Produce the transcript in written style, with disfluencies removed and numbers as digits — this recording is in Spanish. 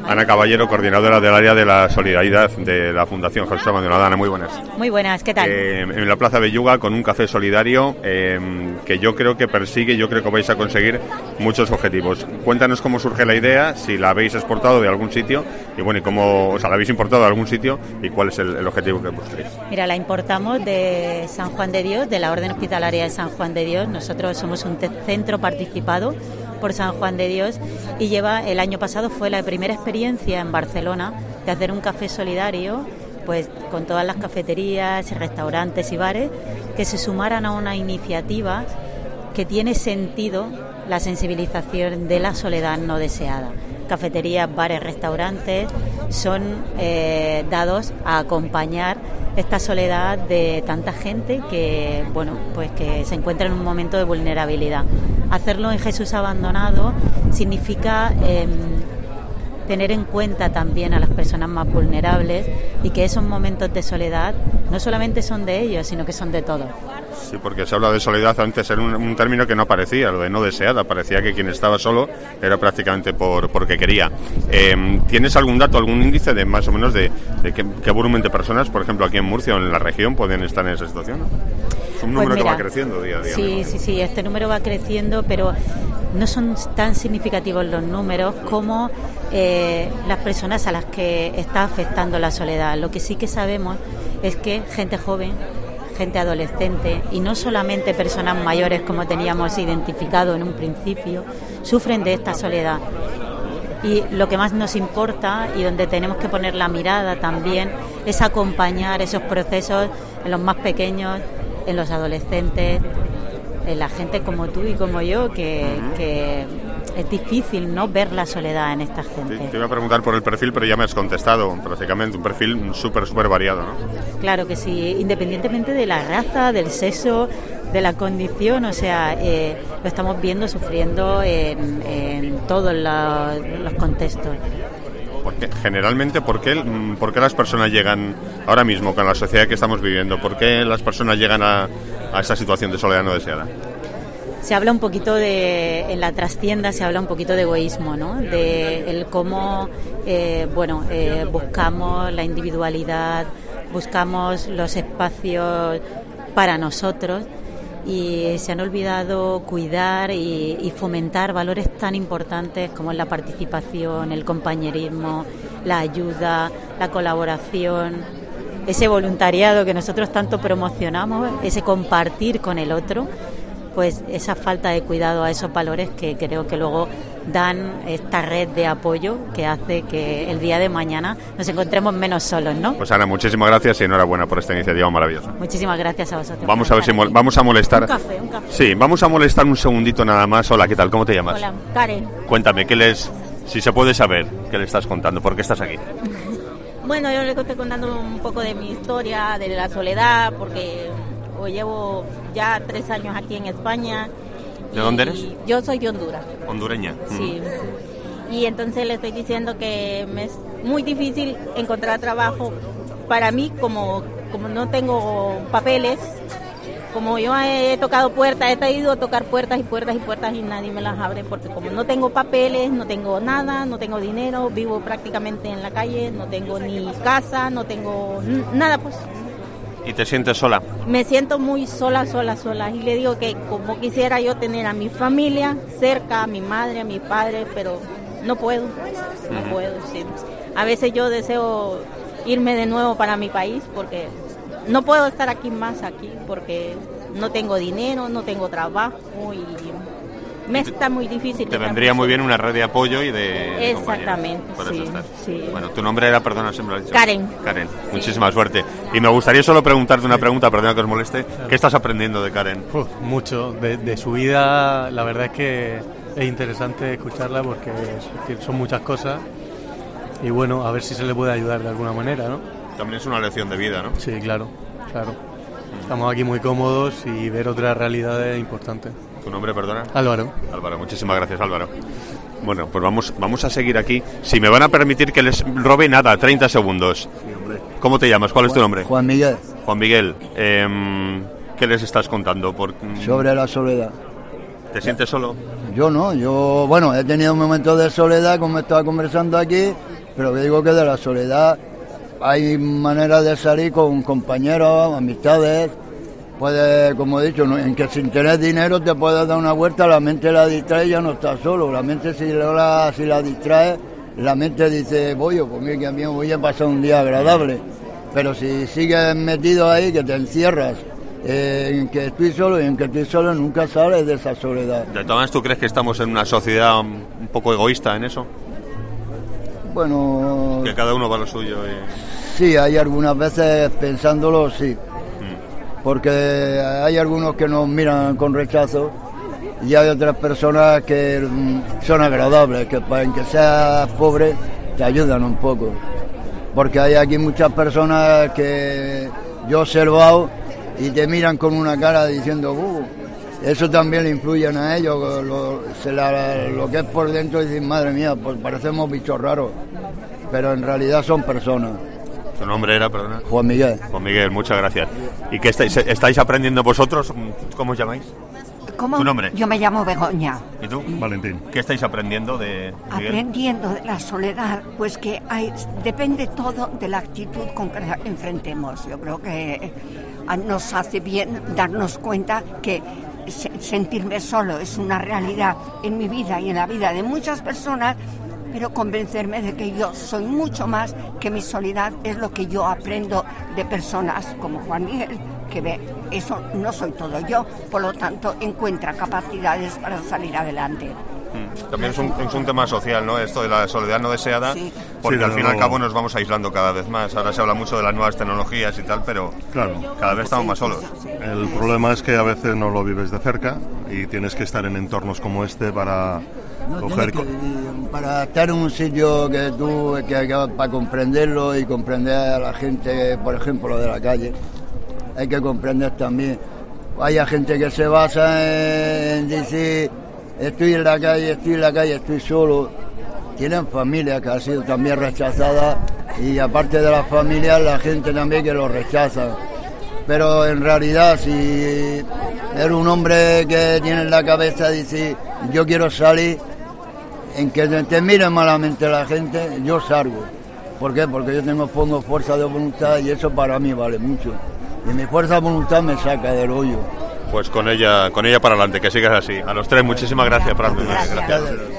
Ana Caballero, coordinadora del área de la solidaridad de la Fundación Jesús Abandonado. Ana, muy buenas. Muy buenas, ¿qué tal? En la Plaza Belluga con un café solidario que yo creo que persigue, yo creo que vais a conseguir muchos objetivos. Cuéntanos cómo surge la idea, si la habéis exportado de algún sitio y bueno, y cómo, o sea, la habéis importado de algún sitio y cuál es el objetivo que buscáis. Mira, la importamos de San Juan de Dios, de la Orden Hospitalaria de San Juan de Dios. Nosotros somos un centro participado por San Juan de Dios y el año pasado fue la primera experiencia en Barcelona de hacer un café solidario, pues con todas las cafeterías, restaurantes y bares que se sumaran a una iniciativa que tiene sentido la sensibilización de la soledad no deseada. Cafeterías, bares, restaurantes son dados a acompañar esta soledad de tanta gente que, bueno, pues que se encuentra en un momento de vulnerabilidad. Hacerlo en Jesús Abandonado significa tener en cuenta también a las personas más vulnerables y que esos momentos de soledad no solamente son de ellos, sino que son de todos. Sí, porque se habla de soledad, antes era un término que no aparecía, lo de no deseada, parecía que quien estaba solo era prácticamente porque quería. ¿Tienes algún dato, algún índice de más o menos de qué volumen de personas, por ejemplo aquí en Murcia o en la región, pueden estar en esa situación? Es un número que va creciendo día a día. Sí, este número va creciendo, pero no son tan significativos los números como las personas a las que está afectando la soledad. Lo que sí que sabemos es que gente joven, gente adolescente y no solamente personas mayores como teníamos identificado en un principio, sufren de esta soledad. Y lo que más nos importa y donde tenemos que poner la mirada también es acompañar esos procesos en los más pequeños, en los adolescentes, en la gente como tú y como yo, que es difícil no ver la soledad en esta gente. Sí, te iba a preguntar por el perfil, pero ya me has contestado, prácticamente, un perfil súper variado, ¿no? Claro que sí, independientemente de la raza, del sexo, de la condición, o sea, lo estamos viendo sufriendo en todos los contextos. Porque generalmente, ¿por qué las personas llegan ahora mismo con la sociedad que estamos viviendo? ¿Por qué las personas llegan a esta situación de soledad no deseada? Se habla un poquito en la trastienda se habla un poquito de egoísmo, ¿no? De el cómo, buscamos la individualidad, buscamos los espacios para nosotros y se han olvidado cuidar y fomentar valores tan importantes como la participación, el compañerismo, la ayuda, la colaboración, ese voluntariado que nosotros tanto promocionamos, ese compartir con el otro. Pues esa falta de cuidado a esos valores que creo que luego dan esta red de apoyo que hace que el día de mañana nos encontremos menos solos, ¿no? Pues Ana, muchísimas gracias y enhorabuena por esta iniciativa maravillosa. Muchísimas gracias a vosotros. Vamos a ver si vamos a molestar. Un café. Sí, vamos a molestar un segundito nada más. Hola, ¿qué tal? ¿Cómo te llamas? Hola, Karen. Cuéntame, si se puede saber, ¿qué le estás contando? ¿Por qué estás aquí? Bueno, yo le estoy contando un poco de mi historia, de la soledad, porque llevo ya 3 años aquí en España. ¿De dónde eres? Yo soy de Honduras. ¿Hondureña? Sí. Y entonces le estoy diciendo que me es muy difícil encontrar trabajo para mí, como no tengo papeles, como yo he tocado puertas, he ido a tocar puertas y nadie me las abre, porque como no tengo papeles, no tengo nada, no tengo dinero, vivo prácticamente en la calle, no tengo ni casa, no tengo nada, pues. ¿Y te sientes sola? Me siento muy sola y le digo que como quisiera yo tener a mi familia cerca, a mi madre, a mi padre, pero no puedo, sí. A veces yo deseo irme de nuevo para mi país porque no puedo estar aquí porque no tengo dinero, no tengo trabajo y me está muy difícil. Te vendría muy bien una red de apoyo y de Exactamente, sí. Bueno, tu nombre era, perdona, siempre lo he dicho. Karen, muchísima suerte. Y me gustaría solo preguntarte una pregunta, perdona que os moleste. ¿Qué estás aprendiendo de Karen? Mucho, de su vida. La verdad es que es interesante escucharla porque son muchas cosas y bueno, a ver si se le puede ayudar de alguna manera, ¿no? También es una lección de vida, ¿no? Sí, claro. Estamos aquí muy cómodos y ver otras realidades es importante. ¿Tu nombre, perdona? Álvaro, muchísimas gracias, Álvaro. Bueno, pues vamos a seguir aquí. Si me van a permitir que les robe 30 segundos. Sí, hombre. ¿Cómo te llamas? ¿Cuál es tu nombre? Juan Miguel. Juan Miguel, ¿qué les estás contando? Sobre la soledad. ¿Te sientes solo? Yo no, he tenido un momento de soledad, como estaba conversando aquí, Pero que digo que de la soledad hay maneras de salir con compañeros, amistades. Puedes, como he dicho, en que sin tener dinero te puedes dar una vuelta, la mente la distrae y ya no estás solo. La mente si la distrae, la mente dice, pues mira, voy a pasar un día agradable. Pero si sigues metido ahí, que te encierras en que estoy solo y en que estoy solo, nunca sales de esa soledad. De todas maneras, ¿tú crees que estamos en una sociedad un poco egoísta en eso? Bueno... Que cada uno va a lo suyo Sí, hay algunas veces pensándolo, sí. Porque hay algunos que nos miran con rechazo y hay otras personas que son agradables, que en que seas pobre te ayudan un poco. Porque hay aquí muchas personas que yo he observado y te miran con una cara diciendo eso también le influyen a ellos, lo que es por dentro, y dicen, madre mía, pues parecemos bichos raros, pero en realidad son personas. ¿Tu nombre era, perdona? Juan Miguel. Juan Miguel, muchas gracias. ¿Y qué estáis aprendiendo vosotros? ¿Cómo os llamáis? ¿Cómo? ¿Tu nombre? Yo me llamo Begoña. ¿Y tú? Valentín. ¿Qué estáis aprendiendo de Miguel? Aprendiendo de la soledad, pues que depende todo de la actitud con que la enfrentemos. Yo creo que nos hace bien darnos cuenta que sentirme solo es una realidad en mi vida y en la vida de muchas personas, pero convencerme de que yo soy mucho más, que mi soledad es lo que yo aprendo de personas como Juan Miguel, que ve, eso no soy todo yo, por lo tanto encuentra capacidades para salir adelante. También es un tema social, ¿no? Esto de la soledad no deseada, sí. Porque al fin y al cabo nos vamos aislando cada vez más. Ahora se habla mucho de las nuevas tecnologías y tal, pero claro, cada vez estamos más solos. El problema es que a veces no lo vives de cerca y tienes que estar en entornos como este para para estar en un sitio que para comprenderlo y comprender a la gente, por ejemplo, de la calle, hay que comprender también. Hay gente que se basa en decir, estoy en la calle, estoy solo. Tienen familias que han sido también rechazadas y aparte de las familias, la gente también que los rechaza. Pero en realidad, si eres un hombre que tiene en la cabeza, dice, yo quiero salir, en que te mire malamente la gente, yo salgo. ¿Por qué? Porque yo pongo fuerza de voluntad y eso para mí vale mucho. Y mi fuerza de voluntad me saca del hoyo. Pues con ella para adelante, que sigas así. A los tres, muchísimas gracias por haberme. Gracias.